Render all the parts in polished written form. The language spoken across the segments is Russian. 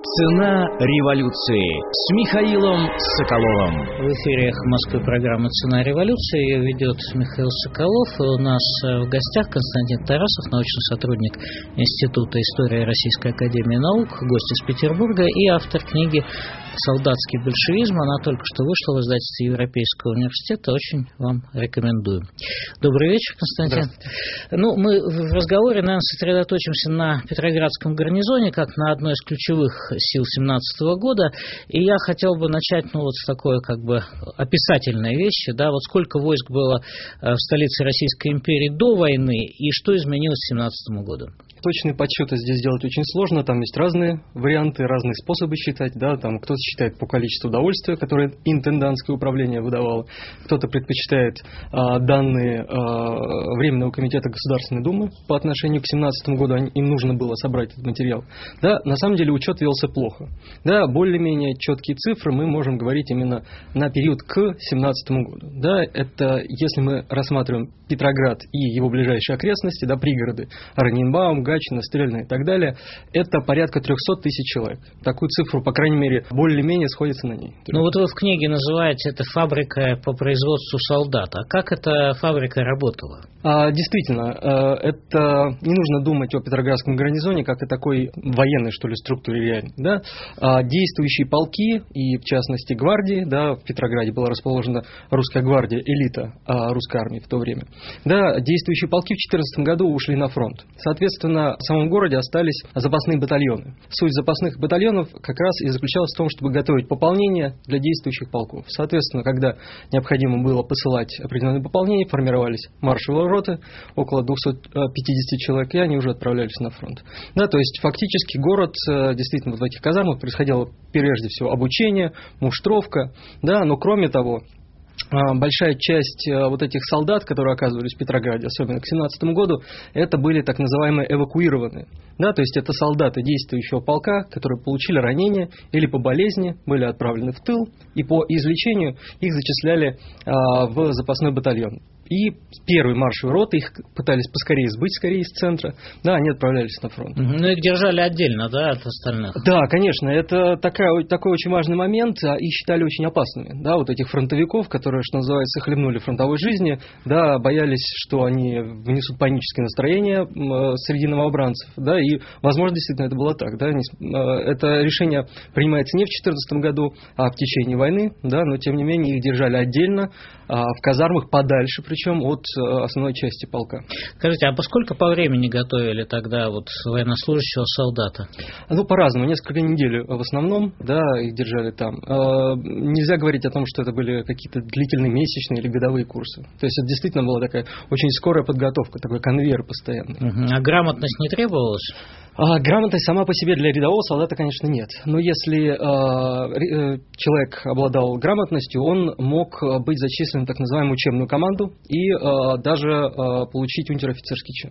Цена революции с Михаилом Соколовым. В эфире «Эхо Москвы» программа «Цена революции». Ее ведет Михаил Соколов. У нас в гостях Константин Тарасов, научный сотрудник Института истории Российской академии наук, гость из Петербурга и автор книги «Солдатский большевизм». Она только что вышла в издательстве Европейского университета. Очень вам рекомендую. Добрый вечер, Константин. Мы в разговоре, наверное, сосредоточимся на Петроградском гарнизоне, как на одной из ключевых сил 17 года. И я хотел бы начать с такой описательной вещи. Сколько войск было в столице Российской империи до войны и что изменилось к 17 году? Точные подсчеты здесь делать очень сложно, там есть разные варианты, разные способы считать, там кто-то считает по количеству удовольствия, которое интендантское управление выдавало, кто-то предпочитает данные Временного комитета Государственной Думы по отношению к 17 году, им нужно было собрать этот материал. На самом деле учет велся плохо. Более-менее четкие цифры мы можем говорить именно на период к 17 году. Это если мы рассматриваем Петроград и его ближайшие окрестности, пригороды, Ораниенбаум, Гатчина, Стрельна и так далее, это порядка 300 тысяч человек. Такую цифру, по крайней мере, более-менее сходится на ней. Вы в книге называете это фабрика по производству солдат. А как эта фабрика работала? Действительно, это не нужно думать о Петроградском гарнизоне как о такой военной, структуре реально. Действующие полки и, в частности, гвардии, в Петрограде была расположена русская гвардия, элита русской армии в то время. Действующие полки в 2014 году ушли на фронт. Соответственно, в самом городе остались запасные батальоны. Суть запасных батальонов как раз и заключалась в том, чтобы готовить пополнение для действующих полков. Соответственно, когда необходимо было посылать определенные пополнения, формировались маршевые роты, около 250 человек, и они уже отправлялись на фронт. То есть фактически город, действительно, в этих казармах происходило прежде всего обучение, муштровка, но кроме того, большая часть этих солдат, которые оказывались в Петрограде, особенно к 17 году, это были так называемые эвакуированные. То есть это солдаты действующего полка, которые получили ранения или по болезни, были отправлены в тыл, и по излечению их зачисляли в запасной батальон. И первые маршевые роты, их пытались поскорее сбыть из центра, они отправлялись на фронт. Их держали отдельно, от остальных? Да, конечно, это такой очень важный момент, и считали очень опасными. Этих фронтовиков, которые, что называется, хлебнули фронтовой жизни, боялись, что они внесут паническое настроение среди новобранцев, и, возможно, действительно это было так. Это решение принимается не в 2014 году, а в течение войны, но, тем не менее, их держали отдельно, в казармах подальше, причем от основной части полка. Скажите, а поскольку по времени готовили тогда военнослужащего солдата? По-разному. Несколько недель в основном, их держали там. Нельзя говорить о том, что это были какие-то длительные месячные или годовые курсы. То есть это действительно была такая очень скорая подготовка, такой конвейер постоянный. А грамотность не требовалась? Грамотность сама по себе для рядового солдата, конечно, нет. Но если человек обладал грамотностью, он мог быть зачислен в так называемую учебную команду и даже получить унтер-офицерский чин.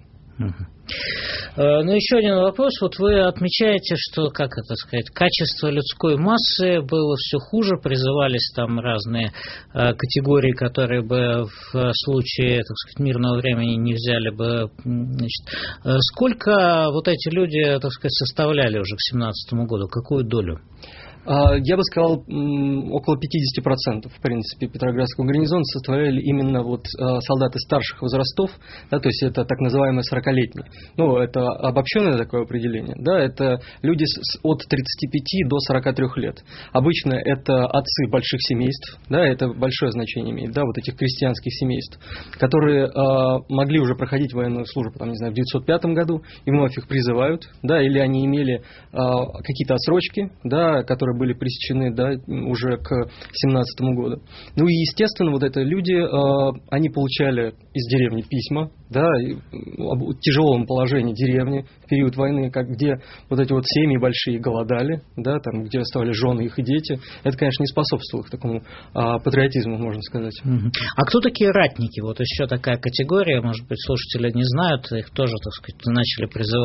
Еще один вопрос. Вы отмечаете, что, качество людской массы было все хуже, призывались там разные категории, которые бы в случае, мирного времени не взяли бы. Сколько эти люди, составляли уже к 17 году? Какую долю? Я бы сказал, около 50%, в принципе, Петроградского гарнизона составляли именно солдаты старших возрастов, то есть это так называемые 40-летние. Это обобщенное такое определение, это люди от 35 до 43 лет. Обычно это отцы больших семейств, это большое значение имеет, этих крестьянских семейств, которые могли уже проходить военную службу, в 1905 году, и вновь их призывают, или они имели какие-то отсрочки, которые были пресечены уже к 17 году. И, естественно, это люди, они получали из деревни письма, о тяжелом положении деревни в период войны, где эти семьи большие голодали, где оставались жены их и дети. Это, конечно, не способствовало к такому патриотизму, можно сказать. А кто такие ратники? Еще такая категория, может быть, слушатели не знают, их тоже, начали призывать.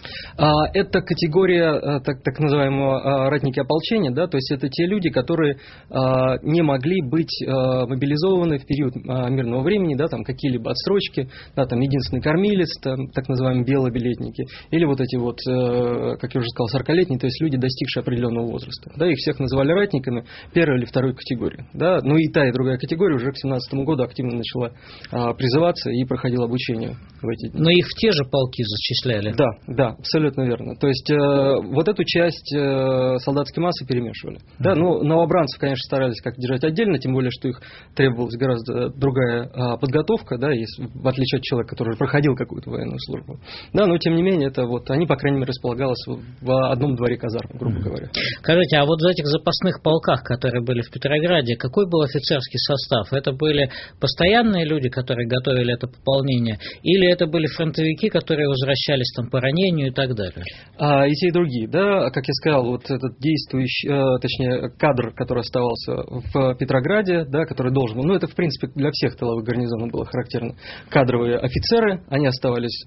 Это категория так называемого ратники ополчения, да, то есть это те люди, которые не могли быть мобилизованы в период мирного времени, да, там какие-либо отсрочки, да, там единственный кормилец, там, так называемые белобилетники, или вот эти вот, как я уже сказал, 40-летние, то есть люди, достигшие определенного возраста. Да, их всех называли ратниками первой или второй категории. Да, ну и та, и другая категория уже к 2017 году активно начала призываться и проходила обучение в эти дни. Но их в те же полки зачисляли. Да, абсолютно верно. То есть вот эту часть солдатской массы перемешивали. Да, ну, новобранцев, конечно, старались как держать отдельно, тем более, что их требовалась гораздо другая подготовка, да, в отличие от человека, который проходил какую-то военную службу. Да, но тем не менее, это вот они, по крайней мере, располагалось в одном дворе казармы, грубо говоря. Скажите, а вот в этих запасных полках, которые были в Петрограде, какой был офицерский состав? Это были постоянные люди, которые готовили это пополнение, или это были фронтовики, которые возвращались там по ранению и так далее? И те, и другие, да, как я сказал, вот этот действующий, точнее, кадр, который оставался в Петрограде, да, который должен был, ну, это, в принципе, для всех тыловых гарнизонов было характерно, кадровые офицеры, они оставались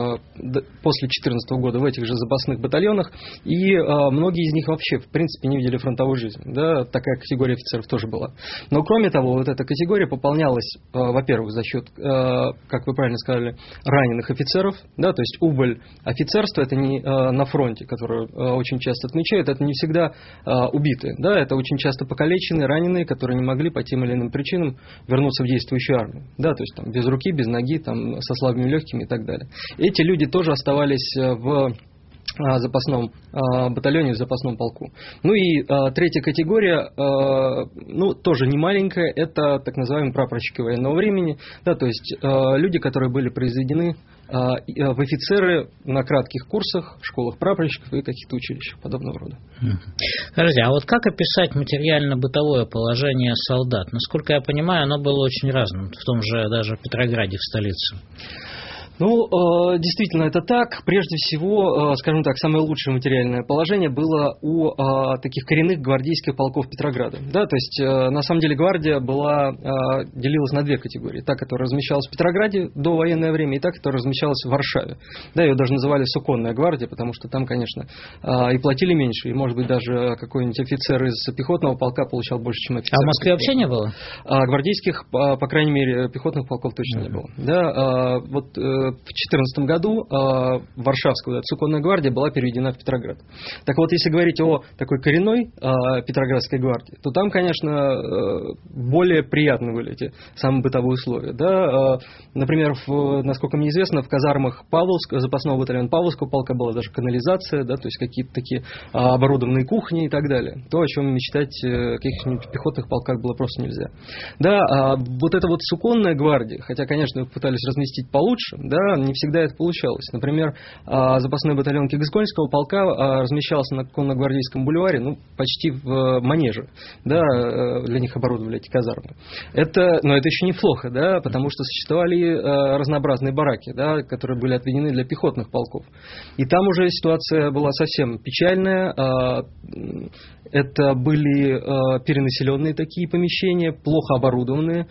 после 2014 года в этих же запасных батальонах, и многие из них вообще, в принципе, не видели фронтовой жизни, да, такая категория офицеров тоже была. Но, кроме того, вот эта категория пополнялась, во-первых, за счет, как вы правильно сказали, раненых офицеров, да, то есть убыль офицерства, это не на фронте, которую очень часто отмечают, это не всегда убитые, да, это очень часто покалеченные, раненые, которые не могли по тем или иным причинам вернуться в действующую армию, да, то есть там без руки, без ноги, там со слабыми легкими и так далее. Эти люди тоже оставались в запасном батальоне, в запасном полку. Ну и третья категория, ну, тоже не маленькая, это так называемые прапорщики военного времени, да, то есть люди, которые были произведены в офицеры на кратких курсах, в школах прапорщиков и каких-то училищах подобного рода. Скажите, а вот как описать материально-бытовое положение солдат? Насколько я понимаю, оно было очень разным, в том же даже Петрограде, в столице. Ну, действительно, это так. Прежде всего, скажем так, самое лучшее материальное положение было у таких коренных гвардейских полков Петрограда. Да, то есть, на самом деле, гвардия делилась на две категории. Та, которая размещалась в Петрограде до военное время, и та, которая размещалась в Варшаве. Да, ее даже называли суконная гвардия, потому что там, конечно, и платили меньше, и, может быть, даже какой-нибудь офицер из пехотного полка получал больше, чем офицер. А в Москве вообще не было? Гвардейских, по крайней мере, пехотных полков точно не было. Да, вот в 2014 году Варшавская суконная гвардия была переведена в Петроград. Так вот, если говорить о такой коренной Петроградской гвардии, то там, конечно, более приятны были эти самые бытовые условия. Да? Например, насколько мне известно, в казармах запасного батальона Павловского полка была даже канализация, да, то есть какие-то такие оборудованные кухни и так далее. То, о чем мечтать в каких-нибудь пехотных полках было просто нельзя. Да, вот эта вот суконная гвардия, хотя, конечно, их пытались разместить получше, да, не всегда это получалось. Например, запасной батальон Кигскольского полка размещался на Конно-Гвардейском бульваре, ну, почти в манеже. Да, для них оборудовали эти казармы. Но это еще неплохо, да, потому что существовали разнообразные бараки, да, которые были отведены для пехотных полков. И там уже ситуация была совсем печальная. Это были перенаселенные такие помещения, плохо оборудованные,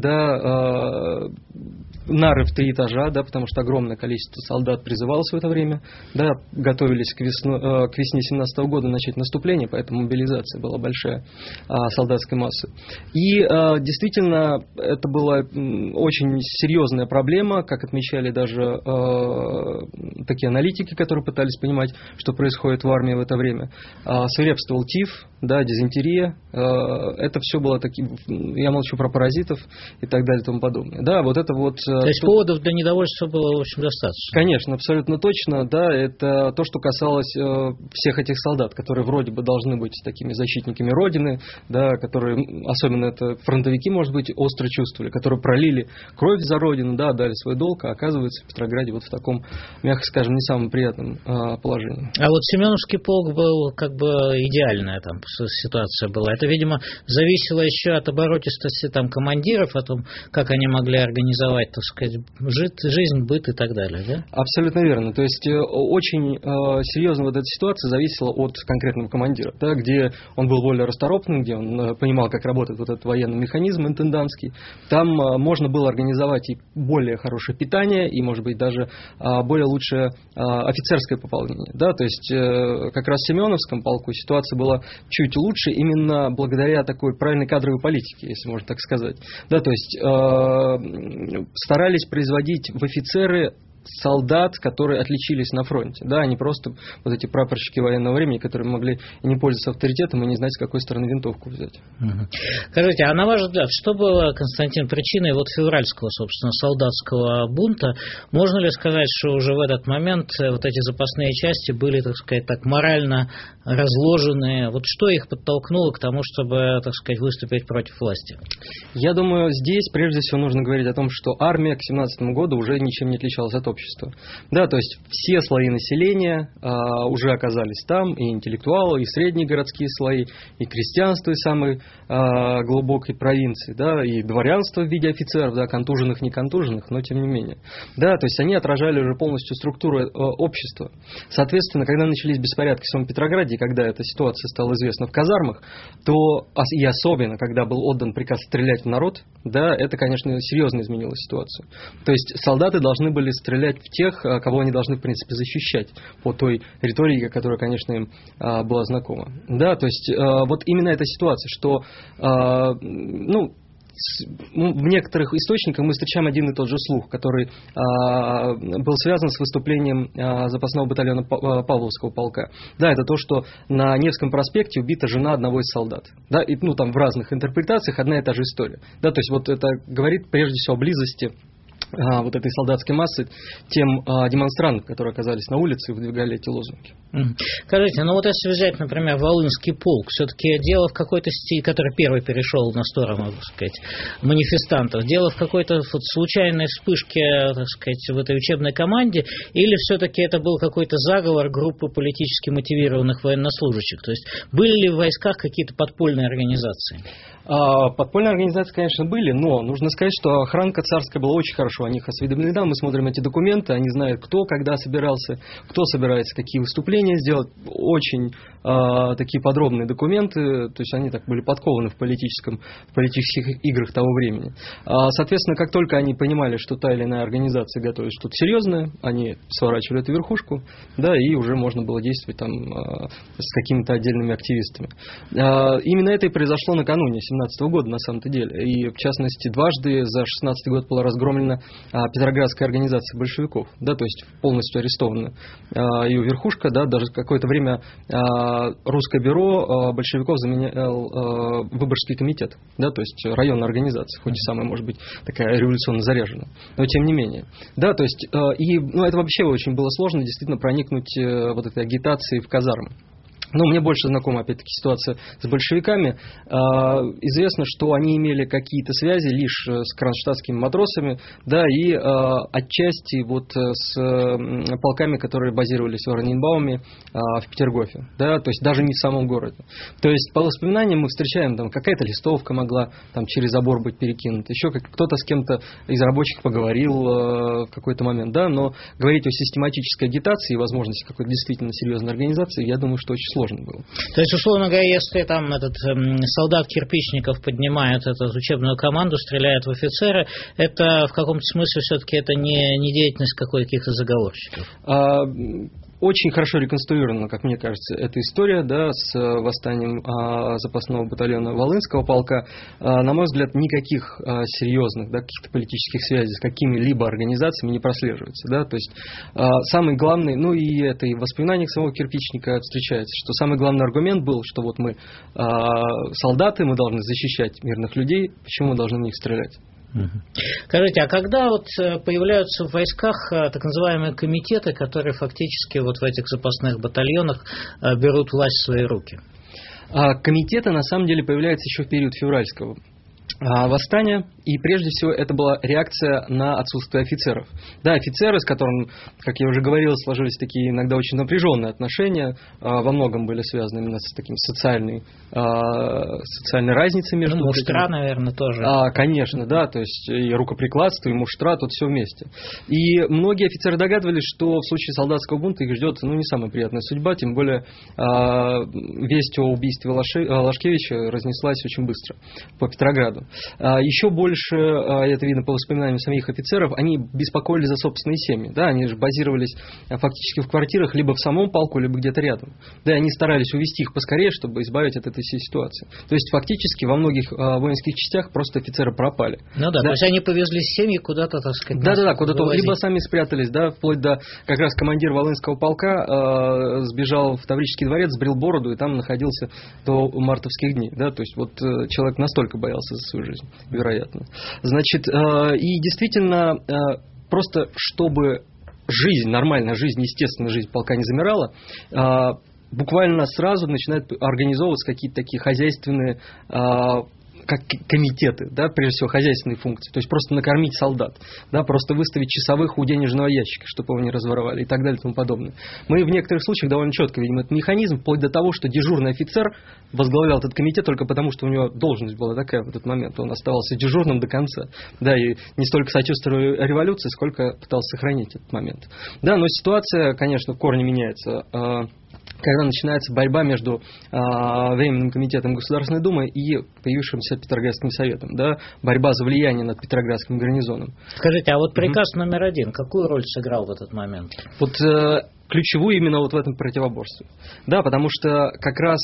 да, нары в 3 этажа, да, потому что огромное количество солдат призывалось в это время, да, готовились к весне 2017 года начать наступление, поэтому мобилизация была большая солдатской массы. И действительно, это была очень серьезная проблема, как отмечали даже такие аналитики, которые пытались понимать, что происходит в армии в это время. Свирепствовал тиф, да, дизентерия, это все было таким, я молчу про паразитов и так далее и тому подобное. Да, вот это вот... То есть поводов для недовольства было, в общем, достаточно? Конечно, абсолютно точно, да, это то, что касалось всех этих солдат, которые вроде бы должны быть такими защитниками Родины, да, которые, особенно это фронтовики, может быть, остро чувствовали, которые пролили кровь за Родину, да, дали свой долг, а оказывается в Петрограде вот в таком, мягко скажем, не самом приятном положении. А вот Семеновский полк был как бы идеальная там ситуация была. Это, видимо, зависело еще от оборотистости там командиров, о том, как они могли организовать, так сказать, жизнь жизнь, быт и так далее, да? Абсолютно верно. То есть очень серьезно вот эта ситуация зависела от конкретного командира, да, где он был более расторопным, где он понимал, как работает вот этот военный механизм интендантский. Там можно было организовать и более хорошее питание, и, может быть, даже более лучшее офицерское пополнение. Да? То есть как раз в Семеновском полку ситуация была чуть лучше именно благодаря такой правильной кадровой политике, если можно так сказать. Да, то есть старались производить в офицеры солдат, которые отличились на фронте, да, а не просто вот эти прапорщики военного времени, которые могли и не пользоваться авторитетом и не знать, с какой стороны винтовку взять. Скажите, а на ваш взгляд, что было, Константин, причиной вот февральского, собственно, солдатского бунта? Можно ли сказать, что уже в этот момент вот эти запасные части были, так сказать, так морально разложенные? Вот что их подтолкнуло к тому, чтобы, так сказать, выступить против власти? Я думаю, здесь прежде всего нужно говорить о том, что армия к 17 году уже ничем не отличалась от общества. Да, то есть все слои населения уже оказались там, и интеллектуалы, и средние городские слои, и крестьянство из самой глубокой провинции, да, и дворянство в виде офицеров, да, контуженных, не контуженных, но тем не менее. Да, то есть они отражали уже полностью структуру общества. Соответственно, когда начались беспорядки в самом Петрограде, и когда эта ситуация стала известна в казармах, то, и особенно, когда был отдан приказ стрелять в народ, да, это, конечно, серьезно изменило ситуацию. То есть солдаты должны были стрелять в тех, кого они должны, в принципе, защищать по той риторике, которая, конечно, им была знакома. Да, то есть вот именно эта ситуация, что, ну, в некоторых источниках мы встречаем один и тот же слух, который был связан с выступлением запасного батальона Павловского полка. Да, это то, что на Невском проспекте убита жена одного из солдат. Да, и, ну, там в разных интерпретациях одна и та же история. Да, то есть вот это говорит прежде всего о близости вот этой солдатской массы тем демонстрантам, которые оказались на улице и выдвигали эти лозунги. Скажите, ну вот если взять, например, Волынский полк, все-таки дело в какой-то стиле, который первый перешел на сторону, так сказать, манифестантов, дело в какой-то вот случайной вспышке, так сказать, в этой учебной команде, или все-таки это был какой-то заговор группы политически мотивированных военнослужащих? То есть были ли в войсках какие-то подпольные организации? Подпольные организации, конечно, были, но нужно сказать, что охранка царская была очень хорошо о них осведомлена. Мы смотрим эти документы, они знают, кто, когда собирался, кто собирается, какие выступления сделать. Очень такие подробные документы, то есть они так были подкованы в политических играх того времени. Соответственно, как только они понимали, что та или иная организация готовит что-то серьезное, они сворачивали эту верхушку, да, и уже можно было действовать там с какими-то отдельными активистами. Именно это и произошло накануне 17 года, на самом-то деле. И, в частности, дважды за 16 год была разгромлена Петроградская организация большевиков, да, то есть полностью арестована ее верхушка, да, даже какое-то время русское бюро большевиков заменял Выборгский комитет, да, то есть районная организация, хоть и самая, может быть, такая революционно заряженная, но тем не менее. Да, то есть, и, ну, это вообще очень было сложно действительно проникнуть вот этой агитацией в казармы. Ну, мне больше знакома, опять-таки, ситуация с большевиками. Известно, что они имели какие-то связи лишь с кронштадтскими матросами, да, и отчасти вот с полками, которые базировались в Орнинбауме, в Петергофе, да, то есть даже не в самом городе. То есть по воспоминаниям мы встречаем, там какая-то листовка могла там через забор быть перекинута, еще кто-то с кем-то из рабочих поговорил в какой-то момент, да, но говорить о систематической агитации и возможности какой-то действительно серьезной организации, я думаю, что очень сложно было. То есть, условно говоря, если там этот солдат Кирпичников поднимает эту учебную команду, стреляет в офицера, это в каком-то смысле все-таки это не деятельность каких-то заговорщиков? Очень хорошо реконструирована, как мне кажется, эта история, да, с восстанием запасного батальона Волынского полка. На мой взгляд, никаких серьезных, да, каких-то политических связей с какими-либо организациями не прослеживается. Да, то есть самый главный, ну и это и в воспоминаниях самого Кирпичника встречается, что самый главный аргумент был, что вот мы солдаты, мы должны защищать мирных людей, почему мы должны в них стрелять? Скажите, а когда вот появляются в войсках так называемые комитеты, которые фактически вот в этих запасных батальонах берут власть в свои руки? Комитеты на самом деле появляются еще в период февральского восстание, и прежде всего это была реакция на отсутствие офицеров. Да, офицеры, с которыми, как я уже говорил, сложились такие иногда очень напряженные отношения, во многом были связаны именно с таким социальной разницей между... муштра, наверное, тоже. Конечно, да, то есть и рукоприкладство, и муштра, тут все вместе. И многие офицеры догадывались, что в случае солдатского бунта их ждет, не самая приятная судьба, тем более весть о убийстве Лашкевича разнеслась очень быстро по Петрограду. Еще больше, это видно по воспоминаниям самих офицеров, они беспокоились за собственные семьи. Да, они же базировались фактически в квартирах либо в самом полку, либо где-то рядом. Да, и они старались увести их поскорее, чтобы избавить от этой всей ситуации. То есть фактически во многих воинских частях просто офицеры пропали. Ну да, то есть они повезли семьи куда-то, так сказать. Да, куда-то, либо сами спрятались, да, вплоть до как раз командир Волынского полка сбежал в Таврический дворец, сбрил бороду и там находился до мартовских дней. Да, то есть вот человек настолько боялся за свою жизнь, вероятно. Значит, и действительно, просто чтобы жизнь, нормальная жизнь, естественная жизнь полка не замирала, буквально сразу начинают организовываться какие-то такие хозяйственные как комитеты, да, прежде всего хозяйственные функции, то есть просто накормить солдат, да, просто выставить часовых у денежного ящика, чтобы его не разворовали и так далее и тому подобное. Мы в некоторых случаях довольно четко видим этот механизм, вплоть до того, что дежурный офицер возглавлял этот комитет только потому, что у него должность была такая в этот момент, он оставался дежурным до конца, да, и не столько сочувствовал революции, сколько пытался сохранить этот момент. Да, но ситуация, конечно, в корне меняется, когда начинается борьба между Временным комитетом Государственной Думы и появившимся Петроградским советом, да, борьба за влияние над Петроградским гарнизоном. Скажите, а вот приказ номер 1, какую роль сыграл в этот момент? Вот ключевую именно вот в этом противоборстве. Да, потому что как раз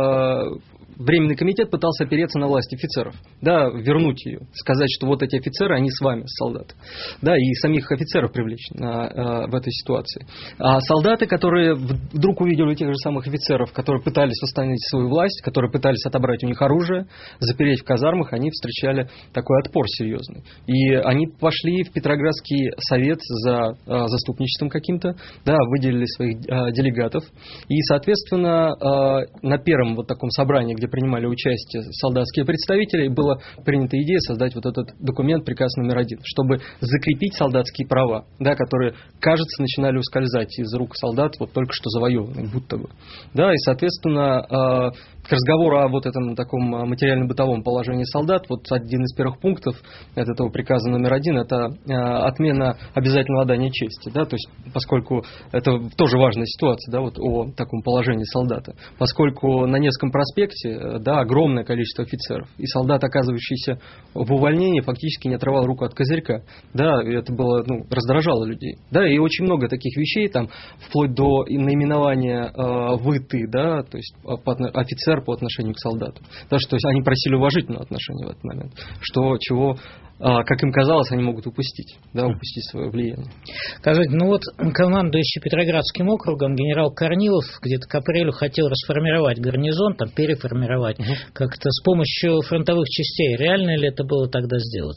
Временный комитет пытался опереться на власть офицеров, да, вернуть ее, сказать, что вот эти офицеры, они с вами, солдаты, да, и самих офицеров привлечь в этой ситуации. А солдаты, которые вдруг увидели тех же самых офицеров, которые пытались восстановить свою власть, которые пытались отобрать у них оружие, запереть в казармах, они встречали такой отпор серьезный. И они пошли в Петроградский совет за заступничеством каким-то, да, выделили своих делегатов, и, соответственно, на первом вот таком собрании, где принимали участие солдатские представители, была принята идея создать вот этот документ, приказ номер 1, чтобы закрепить солдатские права, да, которые, кажется, начинали ускользать из рук солдат, вот только что завоеванных, будто бы. Да, и, соответственно, к разговору о вот этом таком материально-бытовом положении солдат, вот один из первых пунктов от этого приказа номер 1 – это отмена обязательного отдания чести, да, то есть, поскольку это тоже важная ситуация, да, вот о таком положении солдата, поскольку на Невском проспекте, да, огромное количество офицеров, и солдат, оказывающийся в увольнении, фактически не отрывал руку от козырька, да, и это было, раздражало людей, да, и очень много таких вещей, там, вплоть до наименования вы-ты, да, то есть офицер по отношению к солдату, да, что, то есть они просили уважительного отношения в этот момент, чего, как им казалось, они могут упустить свое влияние. Скажите, командующий Петроградским округом генерал Корнилов где-то к апрелю хотел расформировать гарнизон, там переформировать как-то с помощью фронтовых частей. Реально ли это было тогда сделать?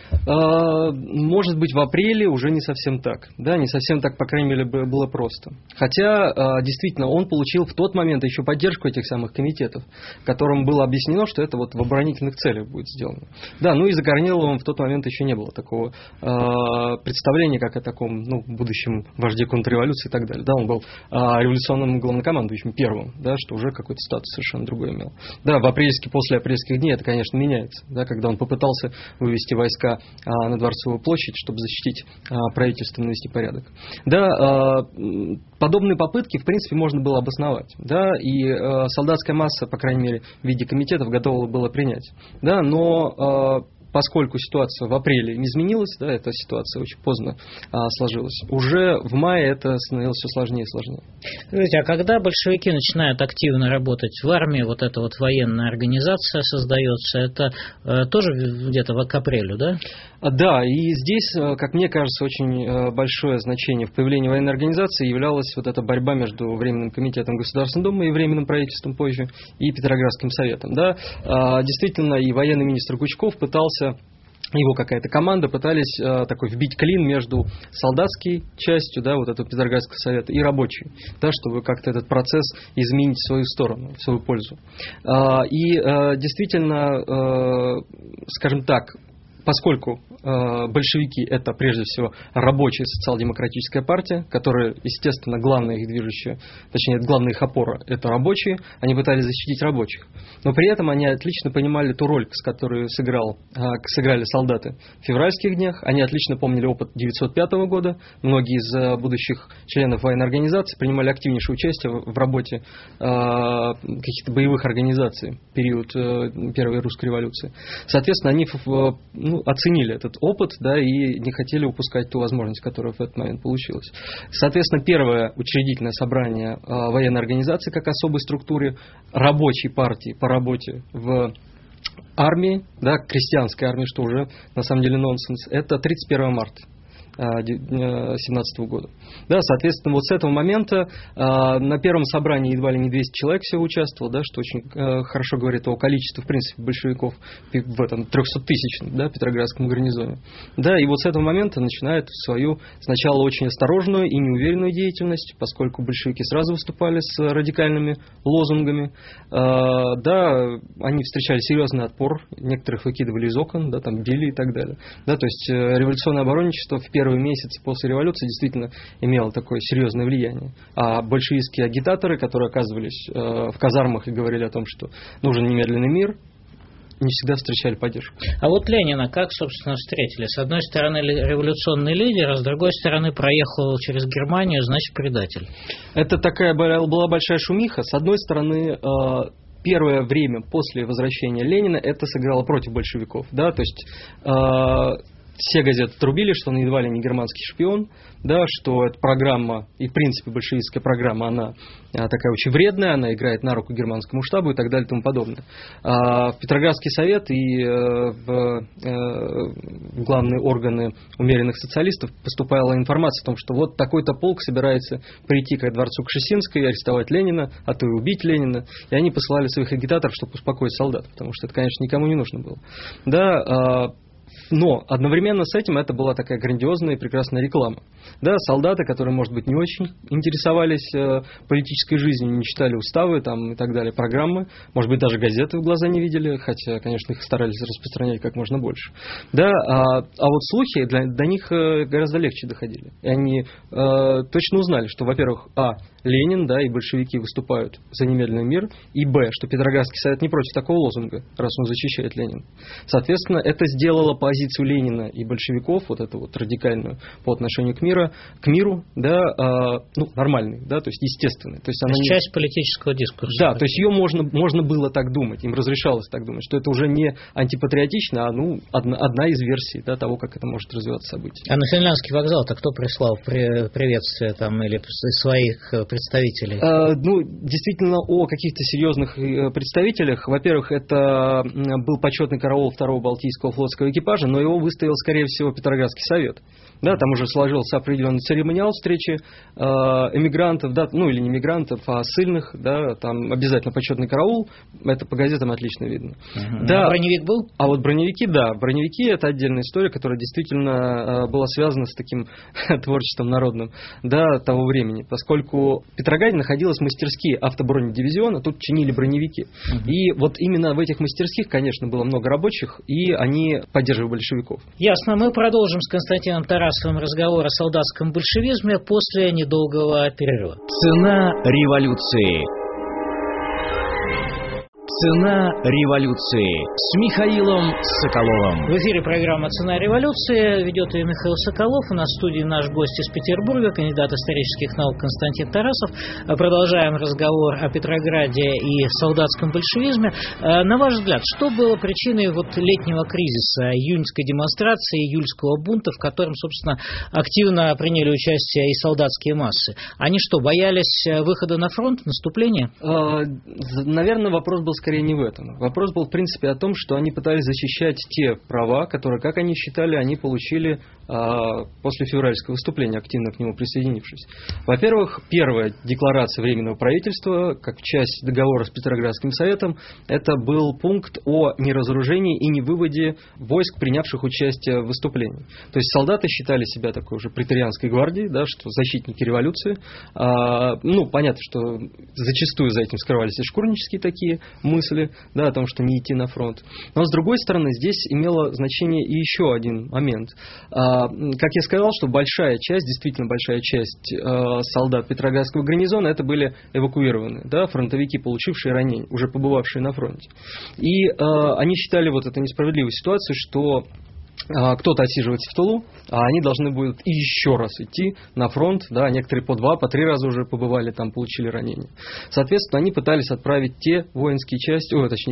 Может быть, в апреле уже не совсем так. Да, не совсем так, по крайней мере, было просто. Хотя, действительно, он получил в тот момент еще поддержку этих самых комитетов, которым было объяснено, что это вот в оборонительных целях будет сделано. Да, и за Корниловым в тот момент еще не было такого представления, как о таком, будущем вожде контрреволюции и так далее. Да, он был революционным главнокомандующим первым, да, что уже какой-то статус совершенно другой имел. Да, после апрельских дней это, конечно, меняется, да, когда он попытался вывести войска на Дворцовую площадь, чтобы защитить правительство, навести порядок. Да, подобные попытки, в принципе, можно было обосновать. Да, и солдатская масса, по крайней мере, в виде комитетов готова была принять. Да, но поскольку ситуация в апреле не изменилась, да, эта ситуация очень поздно сложилась, уже в мае это становилось все сложнее и сложнее. Скажите, а когда большевики начинают активно работать в армии, вот эта вот военная организация создается, это тоже где-то к апрелю, да? Да, и здесь, как мне кажется, очень большое значение в появлении военной организации являлась вот эта борьба между Временным комитетом Государственной Думы и Временным правительством позже, и Петроградским советом. Да? Действительно, и военный министр Гучков пытался его какая-то команда пытались такой вбить клин между солдатской частью, да, вот этого Петроградского совета, и рабочей, да, чтобы как-то этот процесс изменить в свою сторону, в свою пользу. И действительно, скажем так, поскольку большевики – это прежде всего рабочая социал-демократическая партия, которая, естественно, главная их движущая, точнее, главная их опора – это рабочие, они пытались защитить рабочих. Но при этом они отлично понимали ту роль, с которой сыграли солдаты в февральских днях, они отлично помнили опыт 1905 года, многие из будущих членов военной организации принимали активнейшее участие в работе каких-то боевых организаций в период Первой русской революции. Соответственно, они оценили этот опыт, да, и не хотели упускать ту возможность, которая в этот момент получилась. Соответственно, первое учредительное собрание военной организации как особой структуре рабочей партии по работе в армии, да, крестьянской армии, что уже на самом деле нонсенс, это 31 марта 1917 года. Да, соответственно, вот с этого момента на первом собрании едва ли не 200 человек всего участвовало, да, что очень хорошо говорит о количестве, в принципе, большевиков в этом 300-тысячном, да, Петроградском гарнизоне. Да, и вот с этого момента начинает свою сначала очень осторожную и неуверенную деятельность, поскольку большевики сразу выступали с радикальными лозунгами. Да, они встречали серьезный отпор, некоторых выкидывали из окон, да, там били и так далее. Да, то есть революционное оборонничество в первые месяцы после революции действительно имело такое серьезное влияние. А большевистские агитаторы, которые оказывались в казармах и говорили о том, что нужен немедленный мир, не всегда встречали поддержку. А вот Ленина как, собственно, встретили? С одной стороны, революционный лидер, а с другой стороны, проехал через Германию, значит, предатель. Это такая была большая шумиха. С одной стороны, первое время после возвращения Ленина это сыграло против большевиков. Да? То есть все газеты трубили, что он едва ли не германский шпион, да, что эта программа, и в принципе большевистская программа, она такая очень вредная, она играет на руку германскому штабу и так далее и тому подобное. В Петроградский совет и в главные органы умеренных социалистов поступала информация о том, что вот такой-то полк собирается прийти к дворцу Кшесинской, арестовать Ленина, а то и убить Ленина, и они посылали своих агитаторов, чтобы успокоить солдат, потому что это, конечно, никому не нужно было. Да, но одновременно с этим это была такая грандиозная и прекрасная реклама. Да, солдаты, которые, может быть, не очень интересовались политической жизнью, не читали уставы там, и так далее, программы, может быть, даже газеты в глаза не видели, хотя, конечно, их старались распространять как можно больше. Да, а вот слухи до них гораздо легче доходили. И они точно узнали, что, во-первых, Ленин, да, и большевики выступают за немедленный мир, и что Петроградский совет не против такого лозунга, раз он защищает Ленина. Соответственно, это сделало позицию Ленина и большевиков, вот эту вот радикальную по отношению к миру, да, нормальной, да, то есть естественной. То есть она часть политического дискурса. Да, то есть ее можно было так думать, им разрешалось так думать, что это уже не антипатриотично, а одна из версий, да, того, как это может развиваться событие. А на Финляндский вокзал-то кто прислал приветствие там или своих представителей? Действительно, о каких-то серьезных представителях. Во-первых, это был почетный караул 2-го Балтийского флотского экипажа, но его выставил, скорее всего, Петроградский совет. Да, там уже сложился определенный церемониал встречи эмигрантов, да, или не эмигрантов, а ссыльных, да, там обязательно почетный караул, это по газетам отлично видно. Да. А броневик был? А вот броневики, да, броневики это отдельная история, которая действительно была связана с таким творчеством народным, да, того времени, поскольку в Петрограде находились мастерские автобронедивизиона, тут чинили броневики. И вот именно в этих мастерских, конечно, было много рабочих, и они поддерживали большевиков. Ясно. Мы продолжим с Константином Тарасовым разговор о солдатском большевизме после недолгого перерыва. Цена революции. Цена революции с Михаилом Соколовым. В эфире программа «Цена революции». Ведет ее Михаил Соколов. У нас в студии наш гость из Петербурга, кандидат исторических наук Константин Тарасов. Продолжаем разговор о Петрограде и солдатском большевизме. На ваш взгляд, что было причиной летнего кризиса, июньской демонстрации, июльского бунта, в котором, собственно, активно приняли участие и солдатские массы? Они что, боялись выхода на фронт, наступления? Наверное, вопрос был скорее скорее не в этом. Вопрос был, в принципе, о том, что они пытались защищать те права, которые, как они считали, они получили после февральского выступления, активно к нему присоединившись. Во-первых, первая декларация Временного правительства, как часть договора с Петроградским советом, это был пункт о неразоружении и невыводе войск, принявших участие в выступлении. То есть солдаты считали себя такой уже преторианской гвардией, да, что защитники революции. Понятно, что зачастую за этим скрывались и шкурнические такие мысли, да, о том, что не идти на фронт. Но, с другой стороны, здесь имело значение и еще один момент. Как я сказал, что действительно большая часть солдат Петроградского гарнизона это были эвакуированные, да, фронтовики, получившие ранения, уже побывавшие на фронте. И они считали вот эту несправедливую ситуацию, что кто-то отсиживается в тылу, а они должны будут еще раз идти на фронт, да, некоторые по 2, по 3 раза уже побывали там, получили ранения. Соответственно, они пытались отправить те воинские части,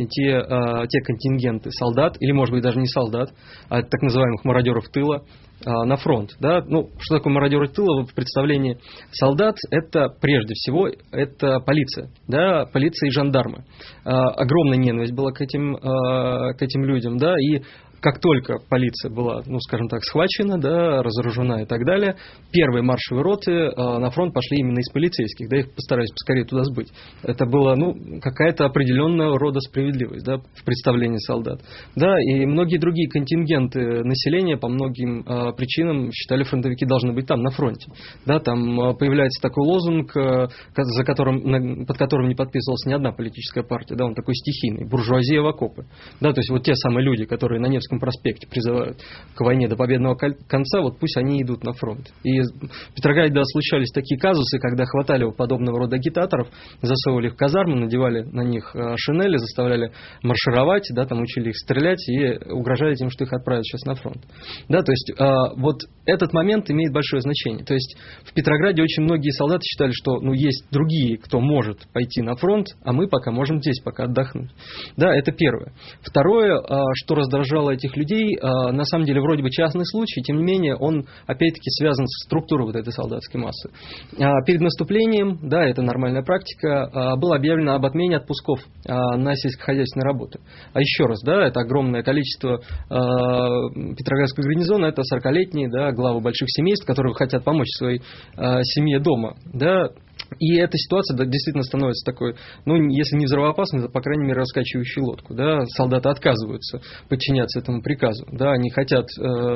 те контингенты солдат, или, может быть, даже не солдат, а так называемых мародеров тыла, на фронт. Да? Что такое мародеры тыла в представлении солдат? Это прежде всего это полиция, да? Полиция и жандармы. Огромная ненависть была к этим людям, да? И как только полиция была, схвачена, да, разоружена и так далее, первые маршевые роты на фронт пошли именно из полицейских, да, их постарались поскорее туда сбыть. Это была, какая-то определенного рода справедливость, да, в представлении солдат. Да, и многие другие контингенты населения по многим причинам считали, фронтовики должны быть там, на фронте. Да, там появляется такой лозунг, под которым не подписывалась ни одна политическая партия, да, он такой стихийный, буржуазия в окопы. Да, то есть вот те самые люди, которые на Невском проспекте призывают к войне до победного конца, вот пусть они идут на фронт. И в Петрограде, да, случались такие казусы, когда хватали подобного рода агитаторов, засовывали их в казармы, надевали на них шинели, заставляли маршировать, да, там учили их стрелять и угрожали тем, что их отправят сейчас на фронт. Да, то есть вот этот момент имеет большое значение. То есть в Петрограде очень многие солдаты считали, что есть другие, кто может пойти на фронт, а мы пока можем здесь пока отдохнуть. Да, это первое. Второе, что раздражало этих людей, на самом деле вроде бы частный случай, тем не менее он опять-таки связан с структурой вот этой солдатской массы. Перед наступлением, да, это нормальная практика, было объявлено об отмене отпусков на сельскохозяйственные работы. А еще раз, да, это огромное количество Петроградского гарнизона, это 40-летние, да, главы больших семейств, которые хотят помочь своей семье дома, да. И эта ситуация действительно становится такой, если не взрывоопасной, то, по крайней мере, раскачивающей лодку. Да? Солдаты отказываются подчиняться этому приказу. Да? Они хотят,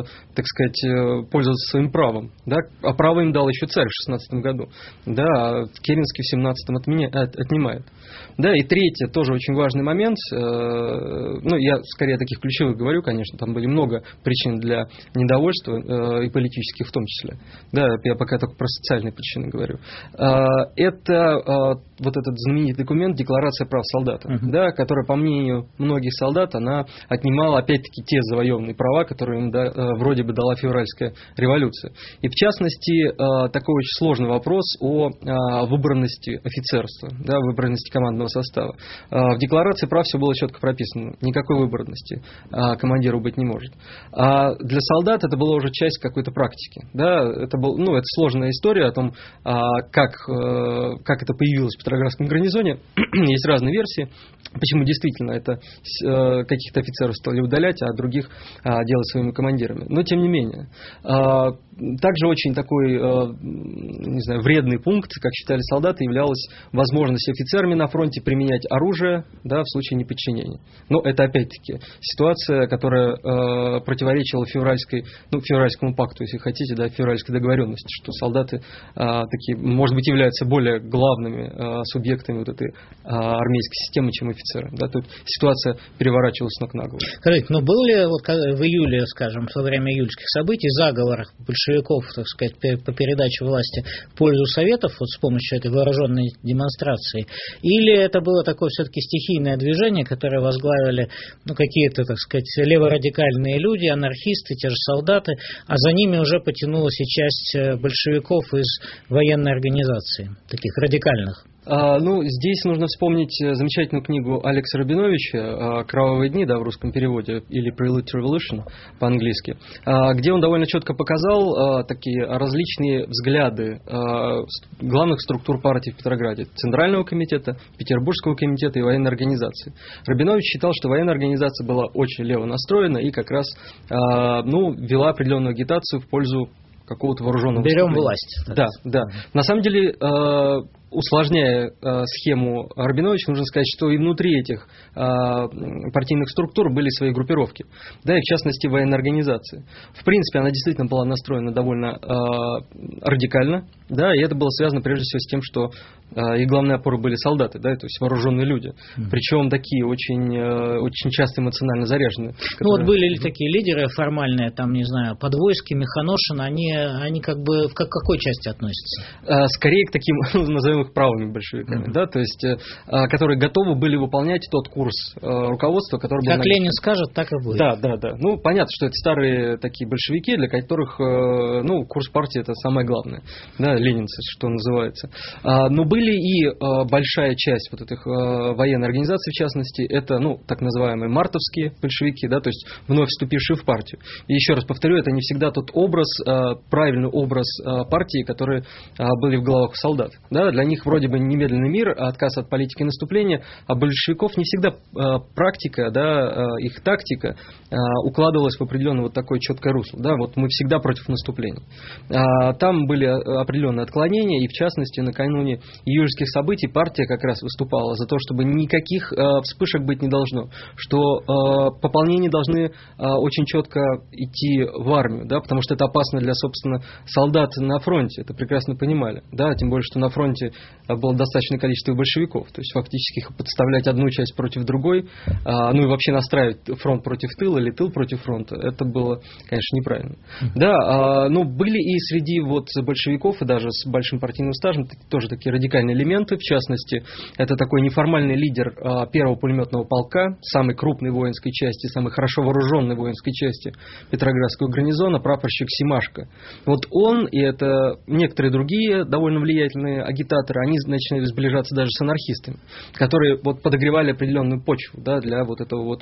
пользоваться своим правом. Да? А право им дал еще царь в 16 году. Да? А Керенский в 17-м отнимает. Да? И третье, тоже очень важный момент. Я скорее о таких ключевых говорю, конечно. Там были много причин для недовольства, и политических в том числе. Да? Я пока только про социальные причины говорю. Это вот этот знаменитый документ «Декларация прав солдата», да, которая, по мнению многих солдат, она отнимала, опять-таки, те завоеванные права, которые им вроде бы дала февральская революция. И, в частности, такой очень сложный вопрос о выбранности офицерства, да, выбранности командного состава. В Декларации прав все было четко прописано. Никакой выбранности командиру быть не может. А для солдат это была уже часть какой-то практики. Да? Это это сложная история о том, как это появилось в Петроградском гарнизоне. Есть разные версии, почему действительно это каких-то офицеров стали удалять, а других делать своими командирами. Но тем не менее. Также очень такой, вредный пункт, как считали солдаты, являлась возможность офицерами на фронте применять оружие, да, в случае неподчинения. Но это опять-таки ситуация, которая противоречила февральскому пакту, если хотите, да, февральской договоренности, что солдаты такие, может быть, являются более главными субъектами вот этой армейской системы, чем офицеры. Да, тут ситуация переворачивалась с ног на голову. Скажите, но был ли в июле, скажем, во время июльских событий заговор большевиков, так сказать, по передаче власти в пользу Советов с помощью этой вооруженной демонстрации? Или это было такое все-таки стихийное движение, которое возглавили какие-то, так сказать, леворадикальные люди, анархисты, те же солдаты, а за ними уже потянулась и часть большевиков из военной организации, таких радикальных? Здесь нужно вспомнить замечательную книгу Алекса Рабиновича «Кровавые дни», да, в русском переводе, или «Prelude to Revolution» по-английски, где он довольно четко показал такие различные взгляды главных структур партии в Петрограде: Центрального комитета, Петербургского комитета и военной организации. Рабинович считал, что военная организация была очень лево настроена и как раз вела определенную агитацию в пользу какого-то вооруженного «Берем власть». Да. На самом деле, усложняя схему Рабиновича, нужно сказать, что и внутри этих партийных структур были свои группировки, да, и в частности военная организация. В принципе, она действительно была настроена довольно радикально, да, и это было связано прежде всего с тем, что их главные опоры были солдаты, да, то есть вооруженные люди, причем такие очень часто эмоционально заряженные. Вот были ли такие лидеры формальные, там, не знаю, Подвойский, Механошин, они как бы к какой части относятся? Скорее к таким, назовем их правыми большевиками, да, то есть, которые готовы были выполнять тот курс руководства, который был... Как Ленин скажет, так и будет. Да. Ну, понятно, что это старые такие большевики, для которых, курс партии — это самое главное, да, ленинцы, что называется. Но были и большая часть вот этих военной организаций, в частности, это, так называемые мартовские большевики, да, то есть вновь вступившие в партию. И еще раз повторю, это не всегда тот образ, правильный образ партии, которые были в головах солдат. Да, для них вроде бы немедленный мир, отказ от политики наступления, а большевиков не всегда практика, да, их тактика укладывалась в определенное вот такое четкое русло. Да, вот мы всегда против наступления. Там были определенные отклонения, и в частности, накануне июльских событий партия как раз выступала за то, чтобы никаких вспышек быть не должно, что пополнения должны очень четко идти в армию, да, потому что это опасно для, собственно, солдат на фронте, это прекрасно понимали, да, тем более, что на фронте было достаточное количество большевиков, то есть фактически их подставлять одну часть против другой, и вообще настраивать фронт против тыла или тыл против фронта, это было, конечно, неправильно. Да, но были и среди большевиков, и даже с большим партийным стажем, тоже такие радикальные элементы, в частности, это такой неформальный лидер первого пулеметного полка, самой крупной воинской части, самой хорошо вооруженной воинской части Петроградского гарнизона, прапорщик Семашко. Вот он и это некоторые другие довольно влиятельные агитаторы, они начинали сближаться даже с анархистами, которые подогревали определенную почву, да, для этого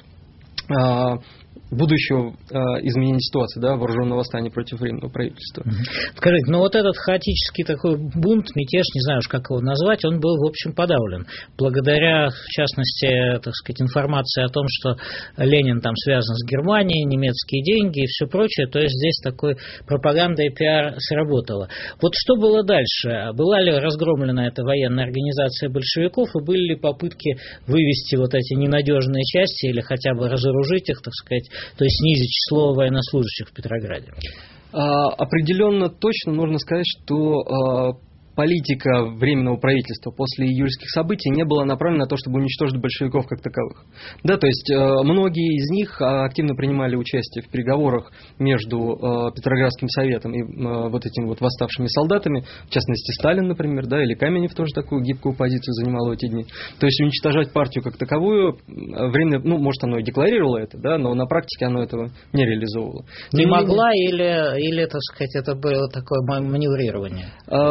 будущего изменения ситуации, да, вооруженного восстания против временного правительства. Скажите, этот хаотический такой бунт, мятеж, не знаю уж как его назвать, он был, в общем, подавлен. Благодаря, в частности, так сказать, информации о том, что Ленин там связан с Германией, немецкие деньги и все прочее, то есть здесь такой пропаганда и пиар сработала. Вот что было дальше? Была ли разгромлена эта военная организация большевиков, и были ли попытки вывести эти ненадежные части или хотя бы разоружить их, так сказать, то есть снизить число военнослужащих в Петрограде? Определенно точно нужно сказать, что политика Временного правительства после июльских событий не была направлена на то, чтобы уничтожить большевиков как таковых. Да, то есть многие из них активно принимали участие в переговорах между Петроградским советом и этими восставшими солдатами, в частности Сталин, например, да, или Каменев тоже такую гибкую позицию занимал в эти дни. То есть уничтожать партию как таковую, время, может, оно и декларировало это, да, но на практике оно этого не реализовывало. Не могла или, так сказать, это было такое маневрирование?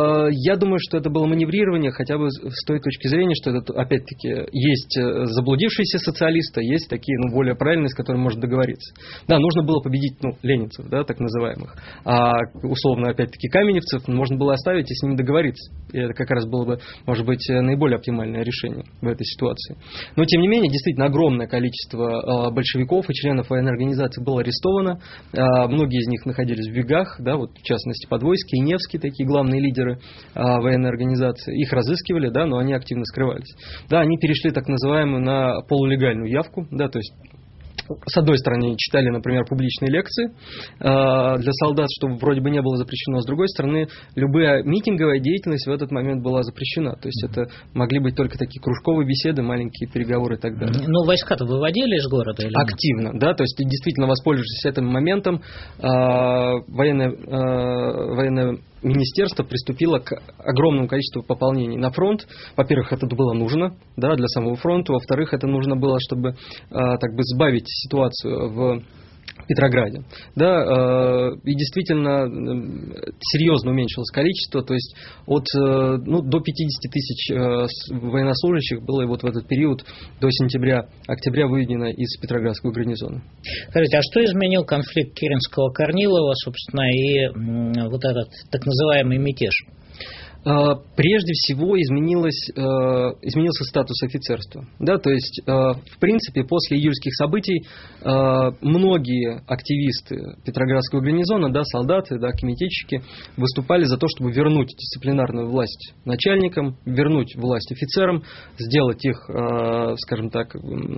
Я думаю, что это было маневрирование, хотя бы с той точки зрения, что это, опять-таки, есть заблудившиеся социалисты, есть такие, более правильные, с которыми можно договориться. Да, нужно было победить, ленинцев, да, так называемых. А, условно, опять-таки, каменевцев можно было оставить и с ними договориться. И это как раз было бы, может быть, наиболее оптимальное решение в этой ситуации. Но, тем не менее, действительно, огромное количество большевиков и членов военной организации было арестовано. Многие из них находились в бегах, да, в частности, Подвойский и Невский, такие главные лидеры военной организации. Их разыскивали, да, но они активно скрывались. Да, они перешли так называемую на полулегальную явку, да, то есть с одной стороны, читали, например, публичные лекции для солдат, что вроде бы не было запрещено, с другой стороны, любая митинговая деятельность в этот момент была запрещена. То есть это могли быть только такие кружковые беседы, маленькие переговоры и так далее. Но войска-то выводили из города или нет? Активно, да, то есть действительно воспользовавшись этим моментом, военное министерство приступило к огромному количеству пополнений на фронт. Во-первых, это было нужно, да, для самого фронта. Во-вторых, это нужно было, чтобы так бы сбавить ситуацию в Петрограде. Да, и действительно серьезно уменьшилось количество, то есть до 50 тысяч военнослужащих было вот в этот период до сентября-октября выведено из Петроградского гарнизона. Скажите, а что изменил конфликт Керенского-Корнилова, собственно, и вот этот так называемый мятеж? Прежде всего изменился статус офицерства. Да, то есть, в принципе, после июльских событий многие активисты Петроградского гарнизона, да, солдаты, да, комитетчики, выступали за то, чтобы вернуть дисциплинарную власть начальникам, вернуть власть офицерам, сделать их, скажем так,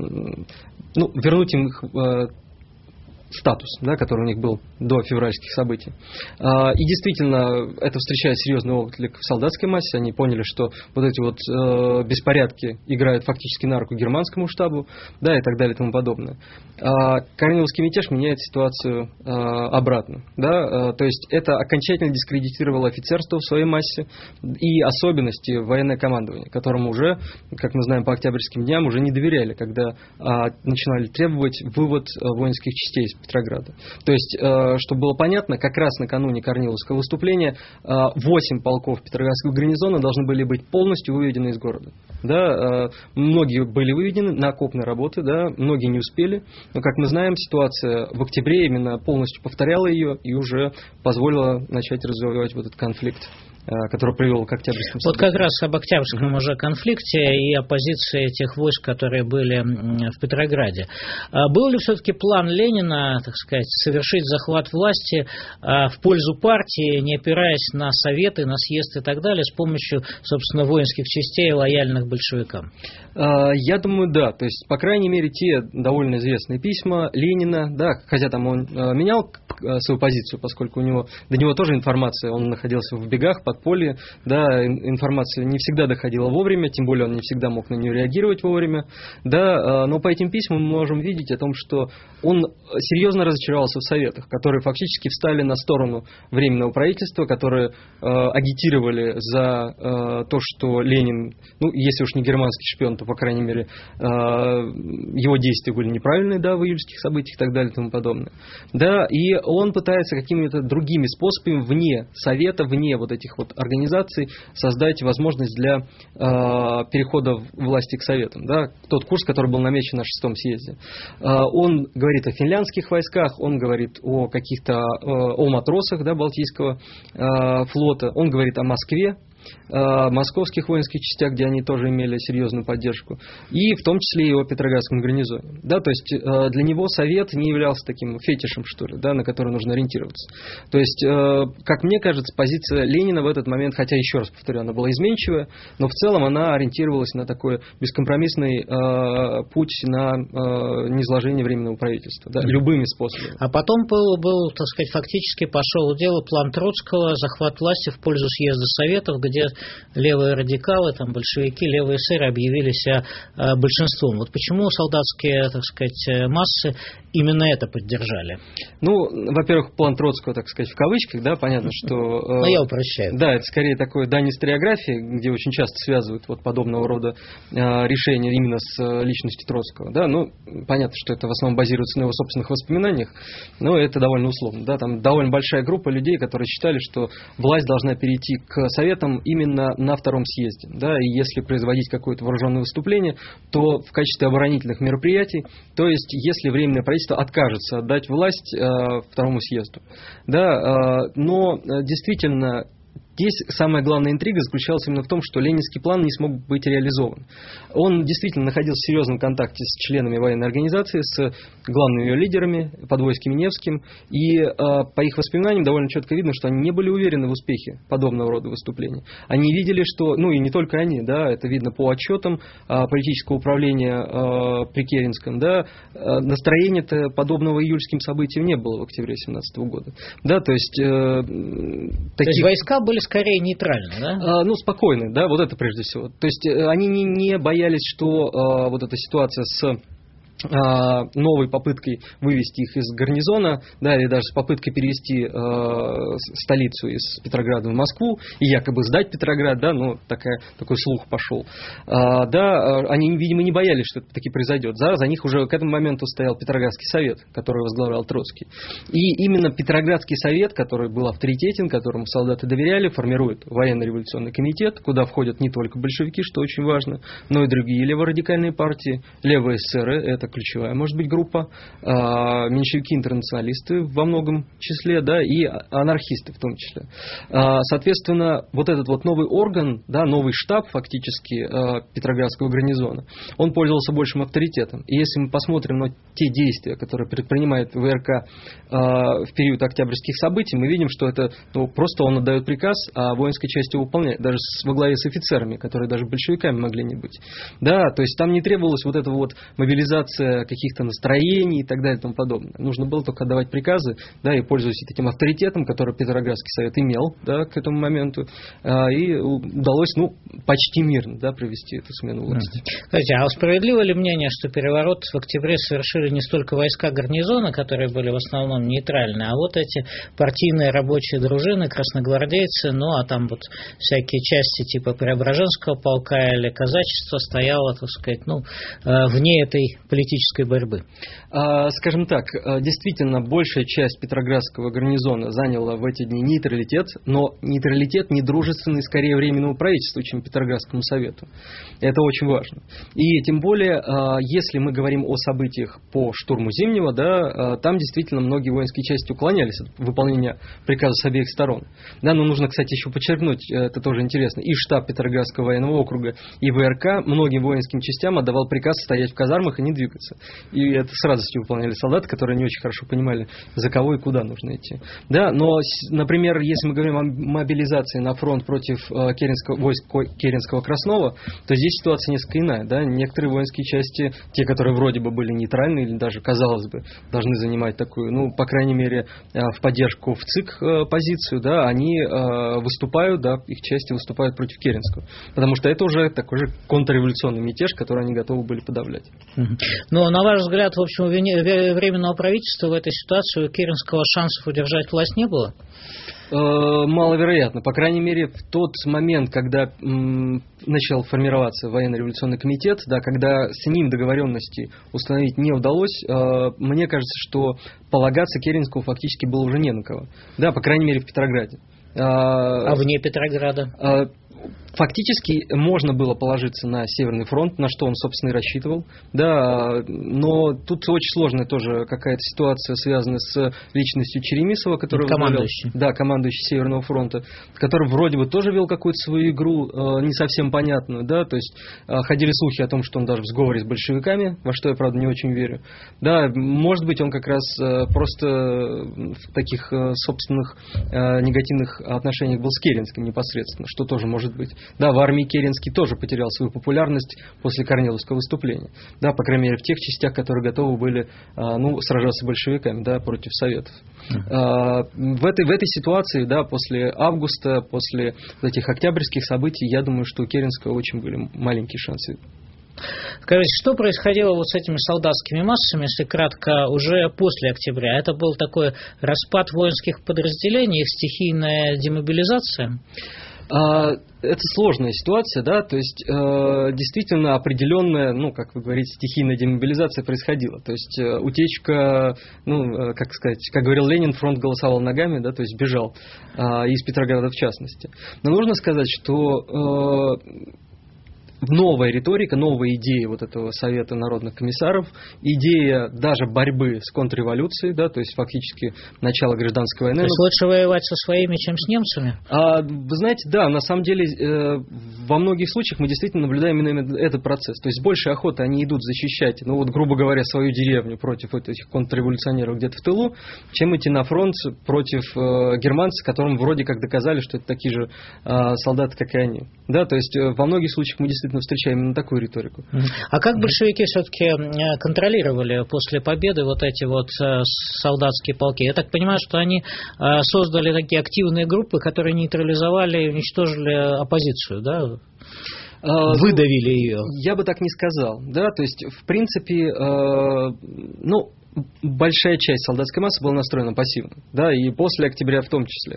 вернуть им их статус, да, который у них был до февральских событий. И действительно, это встречает серьезный отклик в солдатской массе. Они поняли, что вот эти вот беспорядки играют фактически на руку германскому штабу, да, и так далее и тому подобное. Корниловский мятеж меняет ситуацию обратно. Да, то есть это окончательно дискредитировало офицерство в своей массе и особенности военное командование, которому уже, как мы знаем по октябрьским дням, уже не доверяли, когда начинали требовать вывод воинских частей из Петрограда. То есть, чтобы было понятно, как раз накануне Корниловского выступления 8 полков Петроградского гарнизона должны были быть полностью выведены из города. Да, многие были выведены на окопные работы, да, многие не успели, но, как мы знаем, ситуация в октябре именно полностью повторяла ее и уже позволила начать развивать вот этот конфликт, который привел к октябрьским событиям. Вот как раз об октябрьском уже конфликте и о позиции тех войск, которые были в Петрограде. Был ли все-таки план Ленина, так сказать, совершить захват власти в пользу партии, не опираясь на советы, на съезд и так далее, с помощью, собственно, воинских частей, лояльных большевикам? Я думаю, да. То есть, по крайней мере, те довольно известные письма Ленина, да, хотя там он менял свою позицию, поскольку до него тоже информация, он находился в бегах, подполье, да, информация не всегда доходила вовремя, тем более он не всегда мог на нее реагировать вовремя, да, но по этим письмам мы можем видеть о том, что он серьезно разочаровался в советах, которые фактически встали на сторону Временного правительства, которые агитировали за то, что Ленин, если уж не германский шпион, то, по крайней мере, его действия были неправильные, да, в июльских событиях и так далее и тому подобное. Да, и он пытается какими-то другими способами вне совета, вне вот этих вот организаций создать возможность для перехода власти к советам. Да, тот курс, который был намечен на 6-м съезде. Он говорит о финляндских войсках, он говорит о матросах, да, Балтийского флота, он говорит о Москве, московских воинских частях, где они тоже имели серьезную поддержку, и в том числе и о Петроградском гарнизоне. Да, то есть для него совет не являлся таким фетишем, что ли, да, на который нужно ориентироваться. То есть, как мне кажется, позиция Ленина в этот момент, хотя, еще раз повторю, она была изменчивая, но в целом она ориентировалась на такой бескомпромиссный путь на низложение Временного правительства, да, любыми способами. А потом был, так сказать, фактически пошел в дело план Троцкого, захват власти в пользу съезда Советов, где левые радикалы, там, большевики, левые эсеры объявили себя большинством. Вот почему солдатские, так сказать, массы именно это поддержали? Во-первых, план Троцкого, так сказать, в кавычках, да, понятно, что... Но я упрощаю. Да, это скорее такое дань историографии, где очень часто связывают вот подобного рода решения именно с личностью Троцкого, да, понятно, что это в основном базируется на его собственных воспоминаниях, но это довольно условно, да, там довольно большая группа людей, которые считали, что власть должна перейти к советам именно на 2-м съезде, да, и если производить какое-то вооруженное выступление, то в качестве оборонительных мероприятий, то есть если Временное правительство откажется отдать власть 2-му съезду, да, но действительно здесь самая главная интрига заключалась именно в том, что ленинский план не смог быть реализован. Он действительно находился в серьезном контакте с членами военной организации, с главными ее лидерами, Подвойским и Невским, и по их воспоминаниям довольно четко видно, что они не были уверены в успехе подобного рода выступлений. Они видели, что, и не только они, да, это видно по отчетам политического управления при Керенском, да, настроения-то подобного июльским событиям не было в октябре 1917 года. Да, то есть войска были скорее нейтральны, да? Спокойны, да, вот это прежде всего. То есть они не боялись, что вот эта ситуация с новой попыткой вывести их из гарнизона, да, или даже с попыткой перевести столицу из Петрограда в Москву и якобы сдать Петроград, да, ну, такой слух пошел. Да, они, видимо, не боялись, что это таки произойдет. За них уже к этому моменту стоял Петроградский совет, который возглавлял Троцкий. И именно Петроградский совет, который был авторитетен, которому солдаты доверяли, формирует военно-революционный комитет, куда входят не только большевики, что очень важно, но и другие леворадикальные партии, левые эсеры, это ключевая, может быть, группа, меньшевики-интернационалисты во многом числе, да, и анархисты в том числе. Соответственно, вот этот вот новый орган, да, новый штаб фактически Петроградского гарнизона, он пользовался большим авторитетом. И если мы посмотрим на те действия, которые предпринимает ВРК в период октябрьских событий, мы видим, что это просто он отдает приказ, а воинской части выполняет, даже во главе с офицерами, которые даже большевиками могли не быть. Да, то есть там не требовалась вот эта вот мобилизация каких-то настроений и так далее и тому подобное. Нужно было только отдавать приказы, да, и пользуясь таким авторитетом, который Петроградский совет имел, да, к этому моменту, и удалось, почти мирно, да, провести эту смену власти. Скажите, а справедливо ли мнение, что переворот в октябре совершили не столько войска гарнизона, которые были в основном нейтральны, а вот эти партийные рабочие дружины, красногвардейцы, а там вот всякие части типа Преображенского полка или казачества стояло, так сказать, вне этой политической борьбы? Скажем так, действительно, большая часть Петроградского гарнизона заняла в эти дни нейтралитет, но нейтралитет недружественный скорее Временному правительству, чем Петроградскому совету. Это очень важно. И тем более, если мы говорим о событиях по штурму Зимнего, да, там действительно многие воинские части уклонялись от выполнения приказа с обеих сторон. Да, но нужно, кстати, еще подчеркнуть, это тоже интересно, и штаб Петроградского военного округа, и ВРК многим воинским частям отдавал приказ стоять в казармах и не двигаться. И это с радостью выполняли солдаты, которые не очень хорошо понимали, за кого и куда нужно идти. Да, но, например, если мы говорим о мобилизации на фронт против войск Керенского-Краснова, то здесь ситуация несколько иная. Да? Некоторые воинские части, те, которые вроде бы были нейтральны или даже, казалось бы, должны занимать такую, по крайней мере, в поддержку в ЦИК позицию, да, они выступают, да, их части выступают против Керенского. Потому что это уже такой же контрреволюционный мятеж, который они готовы были подавлять. Но, на ваш взгляд, в общем, у Временного правительства в этой ситуации у Керенского шансов удержать власть не было? Маловероятно. По крайней мере, в тот момент, когда начал формироваться военно-революционный комитет, да, когда с ним договоренности установить не удалось, мне кажется, что полагаться Керенскому фактически было уже не на кого. Да, по крайней мере, в Петрограде. А вне Петрограда? Фактически можно было положиться на Северный фронт, на что он, собственно, и рассчитывал. Да, но тут очень сложная тоже какая-то ситуация, связанная с личностью Черемисова, который командующий Северного фронта, который вроде бы тоже вел какую-то свою игру, не совсем понятную. Да, то есть ходили слухи о том, что он даже в сговоре с большевиками, во что я, правда, не очень верю. Да, может быть, он как раз просто в таких собственных негативных отношениях был с Керенским непосредственно, что тоже может быть. Да, в армии Керенский тоже потерял свою популярность после Корниловского выступления. Да, по крайней мере, в тех частях, которые готовы были сражаться с большевиками, да, против Советов. В этой ситуации, да, после августа, после этих октябрьских событий, я думаю, что у Керенского очень были маленькие шансы. Скажите, что происходило вот с этими солдатскими массами, если кратко, уже после октября? Это был такой распад воинских подразделений, их стихийная демобилизация? Это сложная ситуация, да, то есть действительно определенная, как вы говорите, стихийная демобилизация происходила, то есть утечка, как говорил Ленин, фронт голосовал ногами, да, то есть бежал из Петрограда в частности. Но нужно сказать, что новая риторика, новая идея вот этого Совета народных комиссаров, идея даже борьбы с контрреволюцией, да, то есть фактически начало гражданской войны. То есть лучше воевать со своими, чем с немцами? Вы знаете, да, на самом деле во многих случаях мы действительно наблюдаем именно этот процесс. То есть больше охоты они идут защищать, грубо говоря, свою деревню против этих контрреволюционеров где-то в тылу, чем идти на фронт против германцев, которым вроде как доказали, что это такие же солдаты, как и они. Да, то есть во многих случаях мы действительно встречаем именно такую риторику. А как большевики все-таки контролировали после победы вот эти вот солдатские полки? Я так понимаю, что они создали такие активные группы, которые нейтрализовали и уничтожили оппозицию, да? выдавили ее? Я бы так не сказал, да, то есть, в принципе, большая часть солдатской массы была настроена пассивно, да, и после октября в том числе.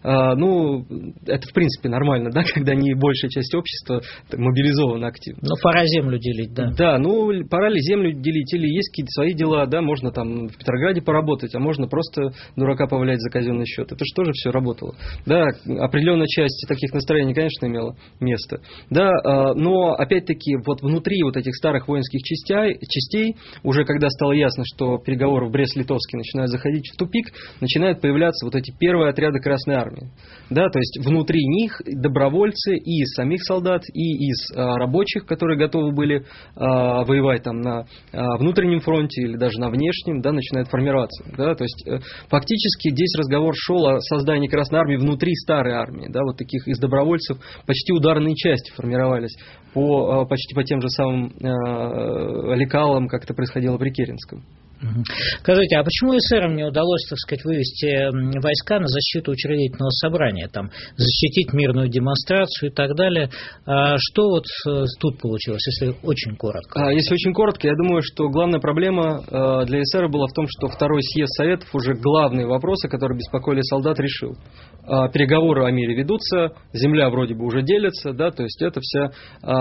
Это, в принципе, нормально, да, когда не большая часть общества мобилизована активно. Пора землю делить, да. Да, пора ли землю делить, или есть какие-то свои дела, да, можно там в Петрограде поработать, а можно просто дурака повалять за казенный счет. Это же тоже все работало. Да, определенная часть таких настроений, конечно, имела место. Да, но, опять-таки, вот внутри вот этих старых воинских частей, уже когда стало ясно, что переговоры в Брест-Литовске начинают заходить в тупик, начинают появляться вот эти первые отряды Красной Армии. Да, то есть внутри них добровольцы и из самих солдат, и из рабочих, которые готовы были воевать там на внутреннем фронте или даже на внешнем, да, начинают формироваться. Да, то есть фактически здесь разговор шел о создании Красной Армии внутри старой армии. Да, вот таких из добровольцев почти ударные части формировались почти по тем же самым лекалам, как это происходило при Керенском. Скажите, а почему эсерам не удалось, так сказать, вывести войска на защиту учредительного собрания, там, защитить мирную демонстрацию и так далее? Что вот тут получилось, если очень коротко? Если очень коротко, я думаю, что главная проблема для эсера была в том, что второй съезд Советов уже главные вопросы, которые беспокоили солдат, решил. Переговоры о мире ведутся, земля вроде бы уже делится, да, то есть это вся...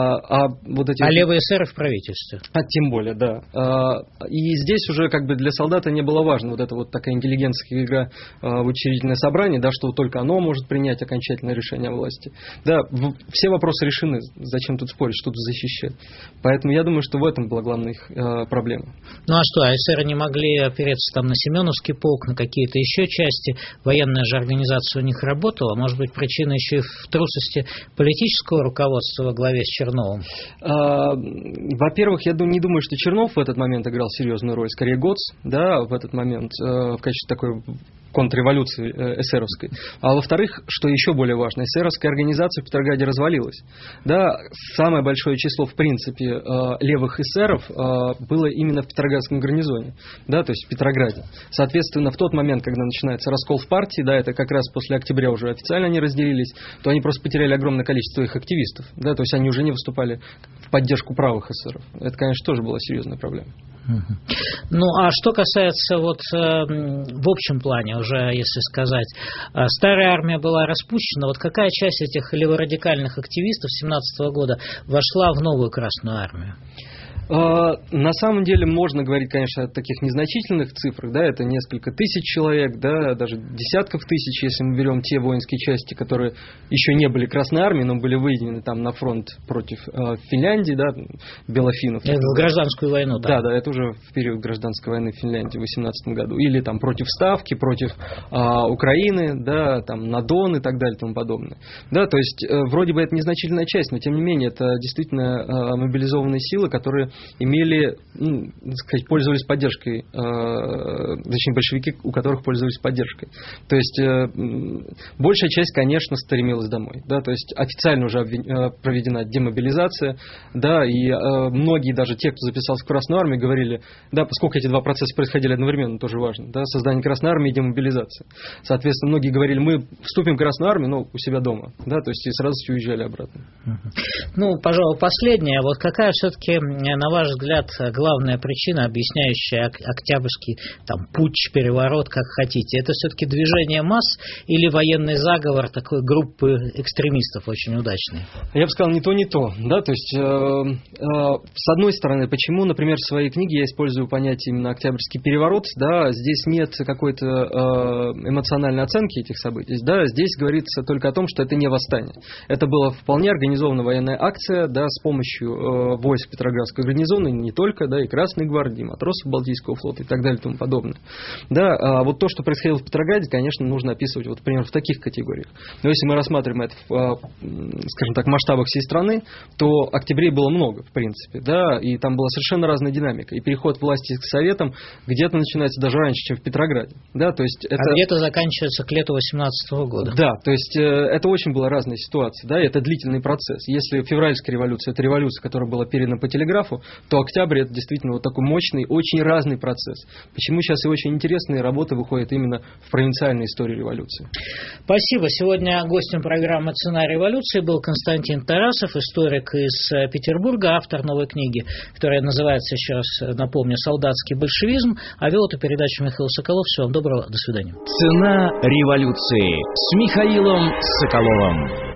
левые эсеры в правительстве? Тем более, да. И здесь уже как бы для солдата не было важно вот эта вот такая интеллигентская игра в учредительное собрание, да, что только оно может принять окончательное решение о власти. Да, все вопросы решены, зачем тут спорить, что тут защищать. Поэтому я думаю, что в этом была главная их проблема. А эсеры не могли опереться там на Семеновский полк, на какие-то еще части? Военная же организация у них работала. Может быть, причина еще и в трусости политического руководства во главе с Черновым? Во-первых, я не думаю, что Чернов в этот момент играл серьезную роль, скорее ГОЦ, да, в этот момент в качестве такой контрреволюции эсеровской. А во-вторых, что еще более важно, эсеровская организация в Петрограде развалилась. Да, самое большое число, в принципе, левых эсеров было именно в Петроградском гарнизоне, да, то есть в Петрограде. Соответственно, в тот момент, когда начинается раскол в партии, да, это как раз после октября уже официально они разделились, то они просто потеряли огромное количество их активистов, да, то есть они уже не выступали в поддержку правых эсеров. Это, конечно, тоже была серьезная проблема. А что касается в общем плане, уже если сказать, старая армия была распущена, какая часть этих леворадикальных активистов 17 года вошла в новую Красную Армию? На самом деле можно говорить, конечно, о таких незначительных цифрах, да, это несколько тысяч человек, да, даже десятков тысяч, если мы берем те воинские части, которые еще не были Красной Армией, но были выведены там на фронт против Финляндии, да, белофинов. Это в гражданскую войну, да? Да, это уже в период гражданской войны в Финляндии в 18 году, или там против Ставки, против Украины, да, там на Дон и так далее и тому подобное. Да, то есть вроде бы это незначительная часть, но тем не менее это действительно мобилизованные силы, которые имели, пользовались поддержкой, точнее, большевики, у которых пользовались поддержкой. То есть, большая часть, конечно, стремилась домой. Да, то есть, официально уже проведена демобилизация, да, и многие, даже те, кто записался в Красную Армию, говорили, да, поскольку эти два процесса происходили одновременно, тоже важно, да, создание Красной Армии и демобилизация. Соответственно, многие говорили, мы вступим в Красную Армию, но у себя дома, да, то есть, и сразу уезжали обратно. Пожалуй, последнее. Какая все-таки, на ваш взгляд, главная причина, объясняющая октябрьский путч, переворот, как хотите? Это все-таки движение масс или военный заговор такой группы экстремистов очень удачный? Я бы сказал, ни то, ни то. Да? То есть, с одной стороны, почему, например, в своей книге я использую понятие именно октябрьский переворот, да, здесь нет какой-то эмоциональной оценки этих событий, да, здесь говорится только о том, что это не восстание. Это была вполне организованная военная акция, да, с помощью войск Петроградского гарнизона, не только, да, и Красной гвардии, и матросов Балтийского флота и так далее и тому подобное. Да, то, что происходило в Петрограде, конечно, нужно описывать, например, в таких категориях. Но если мы рассматриваем это в, скажем так, масштабах всей страны, то октябрей было много, в принципе, да, и там была совершенно разная динамика. И переход власти к Советам где-то начинается даже раньше, чем в Петрограде. Да, то есть это... где-то заканчивается к лету 18 года. Да, то есть это очень была разная ситуация, да, это длительный процесс. Если февральская революция, это революция, которая была передана по телеграфу, то октябрь — это действительно вот такой мощный, очень разный процесс. Почему сейчас и очень интересные работы выходят именно в провинциальной истории революции. Спасибо. Сегодня гостем программы «Цена революции» был Константин Тарасов, историк из Петербурга, автор новой книги, которая называется, еще раз напомню, «Солдатский большевизм». А вел эту передачу Михаил Соколов. Всего вам доброго. До свидания. «Цена революции» с Михаилом Соколовым.